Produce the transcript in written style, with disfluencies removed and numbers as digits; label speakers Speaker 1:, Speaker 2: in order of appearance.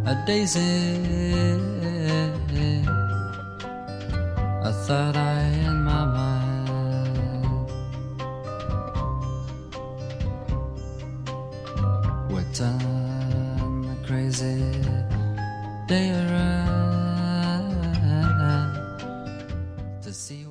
Speaker 1: a daisy. A third eye in my mind. We turn the crazy day around to see